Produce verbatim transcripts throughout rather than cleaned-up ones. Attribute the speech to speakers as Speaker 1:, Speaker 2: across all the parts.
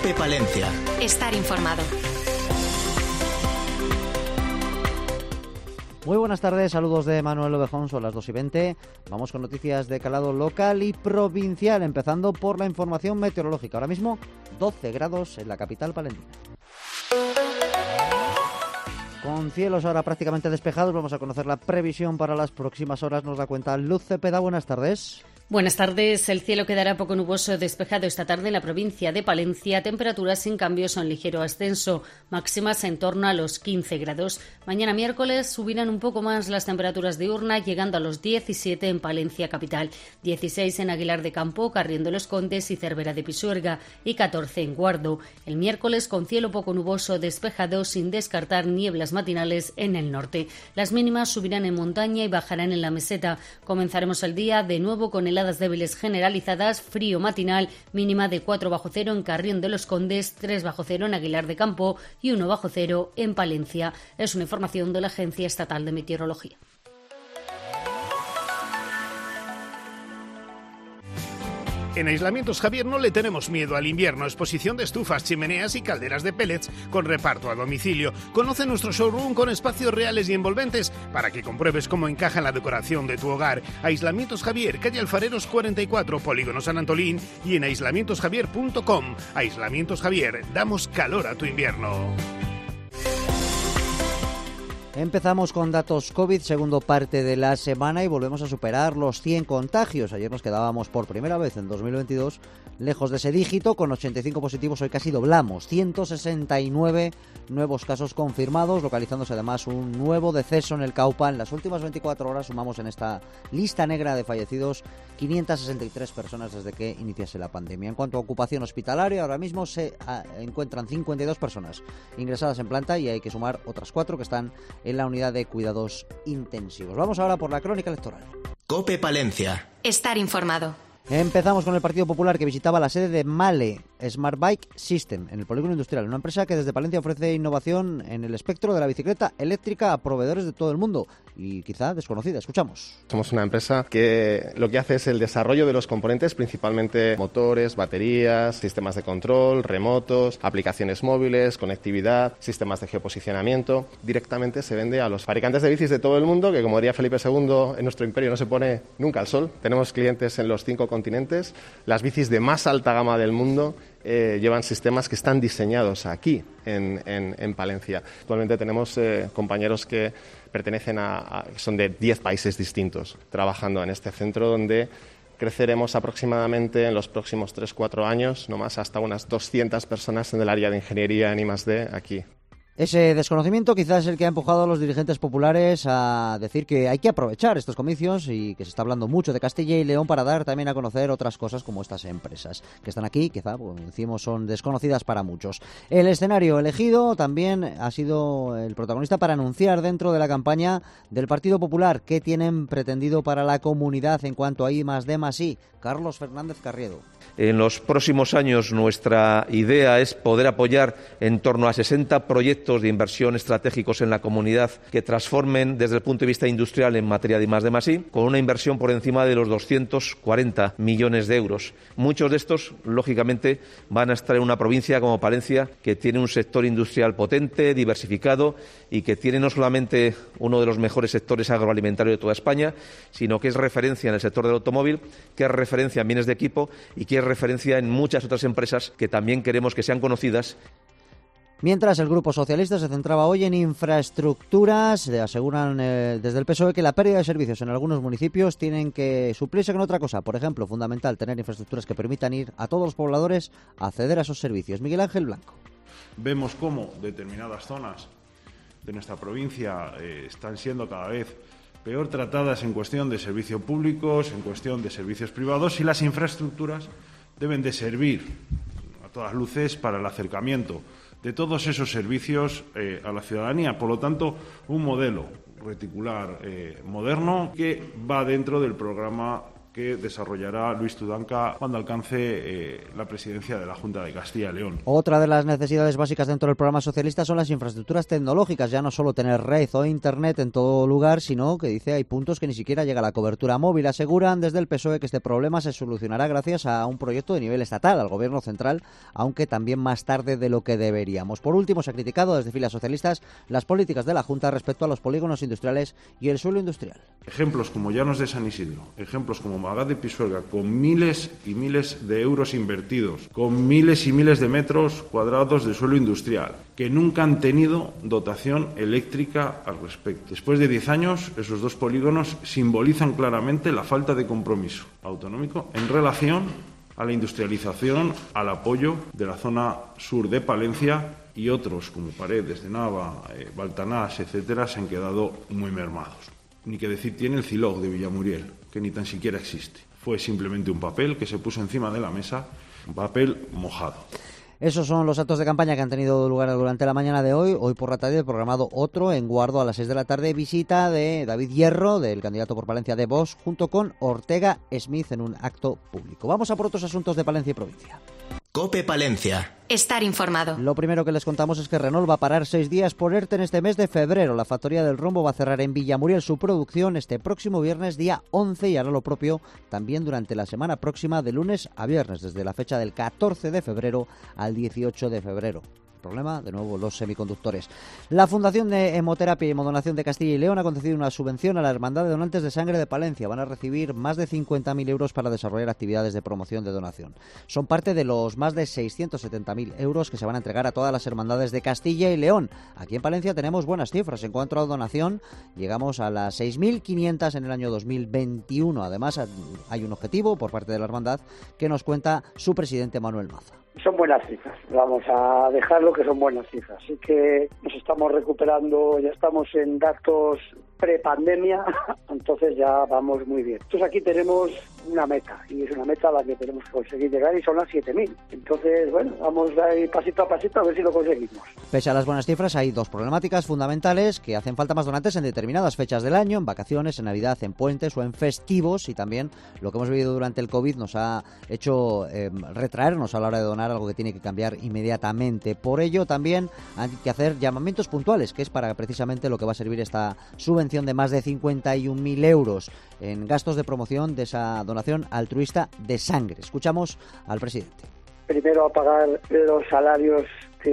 Speaker 1: COPE Palencia.
Speaker 2: Estar informado.
Speaker 3: Muy buenas tardes, saludos de Manuel Ovejón, son las dos y veinte. Vamos con noticias de calado local y provincial, empezando por la información meteorológica. Ahora mismo doce grados en la capital palentina. Con cielos ahora prácticamente despejados, vamos a conocer la previsión para las próximas horas. Nos da cuenta Luz Cepeda, buenas tardes.
Speaker 4: Buenas tardes. El cielo quedará poco nuboso despejado esta tarde en la provincia de Palencia. Temperaturas sin cambios o en ligero ascenso. Máximas en torno a los quince grados. Mañana miércoles subirán un poco más las temperaturas diurnas, llegando a los diecisiete en Palencia capital, dieciséis en Aguilar de Campo, Carrión de los Condes y Cervera de Pisuerga y catorce en Guardo. El miércoles con cielo poco nuboso despejado, sin descartar nieblas matinales en el norte. Las mínimas subirán en montaña y bajarán en la meseta. Comenzaremos el día de nuevo con el heladas débiles generalizadas, frío matinal, mínima de cuatro bajo cero en Carrión de los Condes, tres bajo cero en Aguilar de Campo y uno bajo cero en Palencia. Es una información de la Agencia Estatal de Meteorología.
Speaker 5: En Aislamientos Javier no le tenemos miedo al invierno. Exposición de estufas, chimeneas y calderas de pellets con reparto a domicilio. Conoce nuestro showroom con espacios reales y envolventes para que compruebes cómo encaja en la decoración de tu hogar. Aislamientos Javier, calle Alfareros cuarenta y cuatro, Polígono San Antolín y en aislamientos javier punto com. Aislamientos Javier, damos calor a tu invierno.
Speaker 3: Empezamos con datos COVID, segundo parte de la semana, y volvemos a superar los cien contagios. Ayer nos quedábamos por primera vez en dos mil veintidós lejos de ese dígito, con ochenta y cinco positivos, hoy casi doblamos, ciento sesenta y nueve nuevos casos confirmados, localizándose además un nuevo deceso en el Caupa. En las últimas veinticuatro horas sumamos en esta lista negra de fallecidos quinientas sesenta y tres personas desde que iniciase la pandemia. En cuanto a ocupación hospitalaria, ahora mismo se a, encuentran cincuenta y dos personas ingresadas en planta y hay que sumar otras cuatro que están en la unidad de cuidados intensivos. Vamos ahora por la crónica electoral.
Speaker 1: COPE Palencia.
Speaker 2: Estar informado.
Speaker 3: Empezamos con el Partido Popular, que visitaba la sede de Male Smart Bike System en el Polígono Industrial, una empresa que desde Palencia ofrece innovación en el espectro de la bicicleta eléctrica a proveedores de todo el mundo y quizá desconocida. Escuchamos.
Speaker 6: Somos una empresa que lo que hace es el desarrollo de los componentes, principalmente motores, baterías, sistemas de control, remotos, aplicaciones móviles, conectividad, sistemas de geoposicionamiento. Directamente se vende a los fabricantes de bicis de todo el mundo, que como diría Felipe segundo, en nuestro imperio no se pone nunca al sol. Tenemos clientes en los cinco continentes. Las bicis de más alta gama del mundo eh, llevan sistemas que están diseñados aquí en, en, en Palencia. Actualmente tenemos eh, compañeros que pertenecen a, a son de diez países distintos trabajando en este centro, donde creceremos aproximadamente en los próximos tres a cuatro años, no más, hasta unas doscientas personas en el área de ingeniería en I más D aquí.
Speaker 3: Ese desconocimiento quizás es el que ha empujado a los dirigentes populares a decir que hay que aprovechar estos comicios y que se está hablando mucho de Castilla y León para dar también a conocer otras cosas como estas empresas que están aquí, quizá, como decimos, son desconocidas para muchos. El escenario elegido también ha sido el protagonista para anunciar dentro de la campaña del Partido Popular qué tienen pretendido para la comunidad en cuanto a I más D más I. Carlos Fernández Carriedo.
Speaker 7: En los próximos años nuestra idea es poder apoyar en torno a sesenta proyectos de inversión estratégicos en la comunidad que transformen desde el punto de vista industrial en materia de I más D más I, con una inversión por encima de los doscientos cuarenta millones de euros. Muchos de estos, lógicamente, van a estar en una provincia como Palencia, que tiene un sector industrial potente, diversificado y que tiene no solamente uno de los mejores sectores agroalimentarios de toda España, sino que es referencia en el sector del automóvil, que es referencia en bienes de equipo y que es referencia en muchas otras empresas que también queremos que sean conocidas.
Speaker 3: Mientras, el Grupo Socialista se centraba hoy en infraestructuras. Aseguran eh, desde el P S O E que la pérdida de servicios en algunos municipios tienen que suplirse con otra cosa. Por ejemplo, fundamental tener infraestructuras que permitan ir a todos los pobladores a acceder a esos servicios. Miguel Ángel Blanco.
Speaker 8: Vemos cómo determinadas zonas de nuestra provincia eh, están siendo cada vez peor tratadas en cuestión de servicios públicos, en cuestión de servicios privados, y las infraestructuras deben de servir a todas luces para el acercamiento de todos esos servicios eh, a la ciudadanía. Por lo tanto, un modelo reticular eh, moderno que va dentro del programa que desarrollará Luis Tudanca cuando alcance eh, la presidencia de la Junta de Castilla y León.
Speaker 3: Otra de las necesidades básicas dentro del programa socialista son las infraestructuras tecnológicas, ya no solo tener red o internet en todo lugar, sino que dice hay puntos que ni siquiera llega la cobertura móvil. Aseguran desde el P S O E que este problema se solucionará gracias a un proyecto de nivel estatal, al gobierno central, aunque también más tarde de lo que deberíamos. Por último, se ha criticado desde filas socialistas las políticas de la Junta respecto a los polígonos industriales y el suelo industrial.
Speaker 8: Ejemplos como Llanos de San Isidro, ejemplos como Magaz de Pisuerga, con miles y miles de euros invertidos, con miles y miles de metros cuadrados de suelo industrial, que nunca han tenido dotación eléctrica al respecto. Después de diez años, esos dos polígonos simbolizan claramente la falta de compromiso autonómico en relación a la industrialización, al apoyo de la zona sur de Palencia, y otros como Paredes de Nava, eh, Baltanás, etcétera, se han quedado muy mermados. Ni que decir tiene el Cilog de Villamuriel, que ni tan siquiera existe. Fue simplemente un papel que se puso encima de la mesa, un papel mojado.
Speaker 3: Esos son los actos de campaña que han tenido lugar durante la mañana de hoy. Hoy por la tarde programado otro en Guardo a las seis de la tarde. Visita de David Hierro, del candidato por Palencia de Vox, junto con Ortega Smith en un acto público. Vamos a por otros asuntos de Palencia y provincia.
Speaker 1: COPE Palencia.
Speaker 2: Estar informado.
Speaker 3: Lo primero que les contamos es que Renault va a parar seis días por ERTE en este mes de febrero. La factoría del rombo va a cerrar en Villamuriel su producción este próximo viernes, día once, y hará lo propio también durante la semana próxima, de lunes a viernes, desde la fecha del catorce de febrero al dieciocho de febrero. Problema, de nuevo, los semiconductores. La Fundación de Hemoterapia y Hemodonación de Castilla y León ha concedido una subvención a la Hermandad de Donantes de Sangre de Palencia. Van a recibir más de cincuenta mil euros para desarrollar actividades de promoción de donación. Son parte de los más de seiscientos setenta mil euros que se van a entregar a todas las hermandades de Castilla y León. Aquí en Palencia tenemos buenas cifras. En cuanto a donación, llegamos a las seis mil quinientas en el año dos mil veintiuno. Además, hay un objetivo por parte de la hermandad que nos cuenta su presidente Manuel Maza.
Speaker 9: Son buenas cifras, vamos a dejarlo que son buenas cifras. Así que nos estamos recuperando, ya estamos en datos prepandemia, entonces ya vamos muy bien. Entonces aquí tenemos una meta, y es una meta a la que tenemos que conseguir llegar, y son las siete mil. Entonces, bueno, vamos ahí pasito a pasito a ver si lo conseguimos.
Speaker 3: Pese a las buenas cifras, hay dos problemáticas fundamentales: que hacen falta más donantes en determinadas fechas del año, en vacaciones, en Navidad, en puentes o en festivos, y también lo que hemos vivido durante el COVID nos ha hecho eh, retraernos a la hora de donar, algo que tiene que cambiar inmediatamente. Por ello, también hay que hacer llamamientos puntuales, que es para precisamente lo que va a servir esta subvención de más de cincuenta y un mil euros en gastos de promoción de esa donación altruista de sangre. Escuchamos al presidente.
Speaker 9: Primero, a pagar los salarios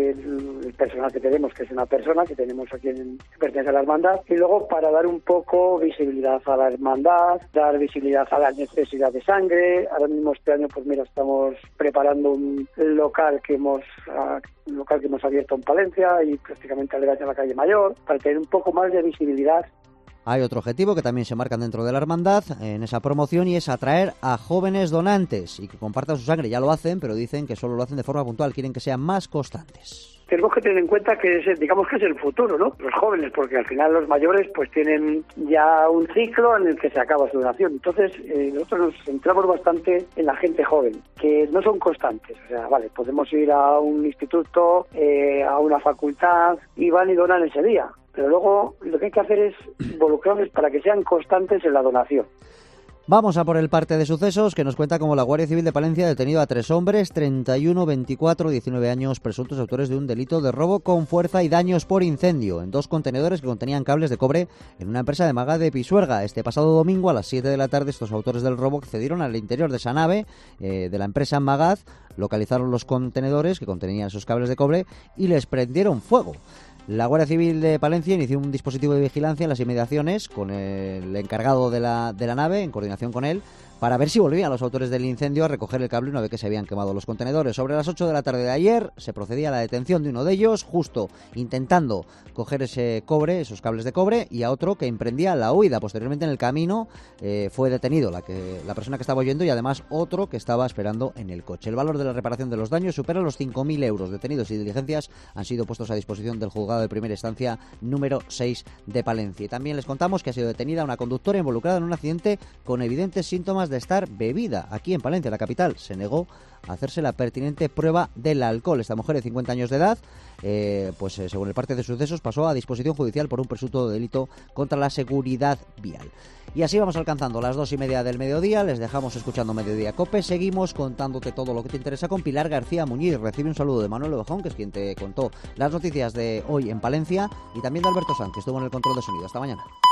Speaker 9: del personal que tenemos, que es una persona que tenemos aquí en, que pertenece a la hermandad, y luego para dar un poco visibilidad a la hermandad, dar visibilidad a la necesidad de sangre. Ahora mismo este año, pues mira, estamos preparando un local que hemos un local que hemos abierto en Palencia y prácticamente al de la calle Mayor, para tener un poco más de visibilidad.
Speaker 3: Hay otro objetivo que también se marcan dentro de la hermandad en esa promoción, y es atraer a jóvenes donantes y que compartan su sangre. Ya lo hacen, pero dicen que solo lo hacen de forma puntual, quieren que sean más constantes.
Speaker 9: Tenemos que tener en cuenta que es, digamos que es el futuro, ¿no? Los jóvenes, porque al final los mayores pues tienen ya un ciclo en el que se acaba su donación. Entonces eh, nosotros nos centramos bastante en la gente joven, que no son constantes. O sea, vale, podemos ir a un instituto, eh, a una facultad, y van y donan ese día. Pero luego lo que hay que hacer es involucrarles para que sean constantes en la donación.
Speaker 3: Vamos a por el parte de sucesos, que nos cuenta cómo la Guardia Civil de Palencia ha detenido a tres hombres, treinta y uno, veinticuatro, diecinueve años, presuntos autores de un delito de robo con fuerza y daños por incendio en dos contenedores que contenían cables de cobre en una empresa de Magaz de Pisuerga. Este pasado domingo a las siete de la tarde, estos autores del robo accedieron al interior de esa nave eh, de la empresa Magaz, localizaron los contenedores que contenían esos cables de cobre y les prendieron fuego. La Guardia Civil de Palencia inició un dispositivo de vigilancia en las inmediaciones con el encargado de la, de la nave, en coordinación con él, para ver si volvían los autores del incendio a recoger el cable una vez que se habían quemado los contenedores. Sobre las ocho de la tarde de ayer se procedía a la detención de uno de ellos, justo intentando coger ese cobre, esos cables de cobre, y a otro que emprendía la huida. Posteriormente, en el camino eh, fue detenido la, que, la persona que estaba huyendo, y además otro que estaba esperando en el coche. El valor de la reparación de los daños supera los cinco mil euros. Detenidos y diligencias han sido puestos a disposición del juzgado de primera instancia número seis de Palencia. Y también les contamos que ha sido detenida una conductora involucrada en un accidente con evidentes síntomas de de estar bebida. Aquí en Palencia, la capital, se negó a hacerse la pertinente prueba del alcohol. Esta mujer de cincuenta años de edad, eh, pues eh, según el parte de sucesos, pasó a disposición judicial por un presunto delito contra la seguridad vial. Y así vamos alcanzando las dos y media del mediodía. Les dejamos escuchando Mediodía Cope. Seguimos contándote todo lo que te interesa con Pilar García Muñiz. Recibe un saludo de Manuel Ovejón, que es quien te contó las noticias de hoy en Palencia, y también de Alberto Sanz, que estuvo en el control de sonido. Hasta mañana.